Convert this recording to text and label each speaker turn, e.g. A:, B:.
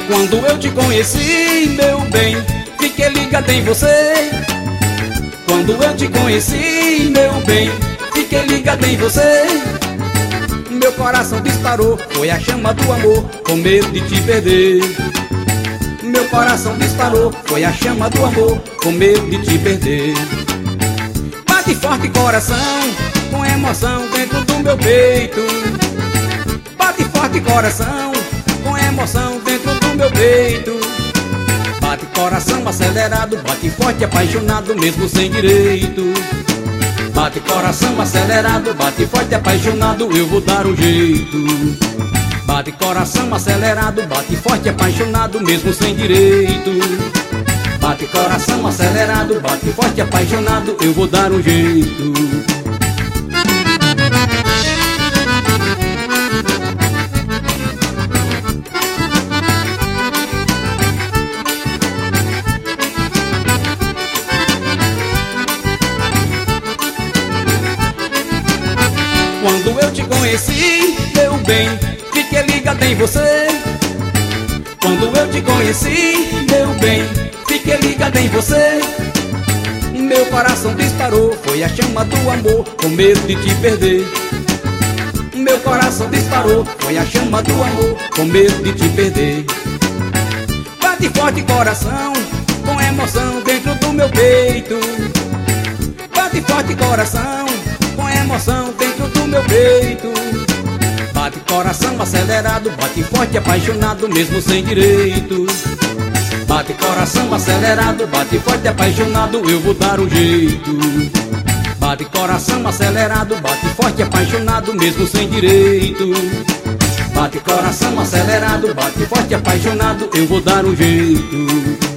A: Quando eu te conheci, meu bem, fiquei ligado em você. Quando eu te conheci, meu bem, fiquei ligado em você. Meu coração disparou, foi a chama do amor, com medo de te perder. Meu coração disparou, foi a chama do amor, com medo de te perder. Bate forte coração, com emoção dentro do meu peito. Bate forte coração, com emoção dentro do meu peito. Bate coração acelerado, bate forte apaixonado mesmo sem direito. Bate coração acelerado, bate forte apaixonado, eu vou dar um jeito. Bate coração acelerado, bate forte apaixonado mesmo sem direito. Bate coração acelerado, bate forte apaixonado, eu vou dar um jeito. Quando eu te conheci, meu bem, fiquei ligado em você. Quando eu te conheci, meu bem, fiquei ligado em você. Meu coração disparou, foi a chama do amor, com medo de te perder. Meu coração disparou, foi a chama do amor, com medo de te perder. Bate forte coração, com emoção dentro do meu peito. Bate forte coração, com emoção dentro do meu peito. Bate coração acelerado, bate forte apaixonado mesmo sem direito. Bate coração acelerado, bate forte apaixonado, eu vou dar um jeito. Bate coração acelerado, bate forte apaixonado mesmo sem direito. Bate coração acelerado, bate forte apaixonado, eu vou dar um jeito.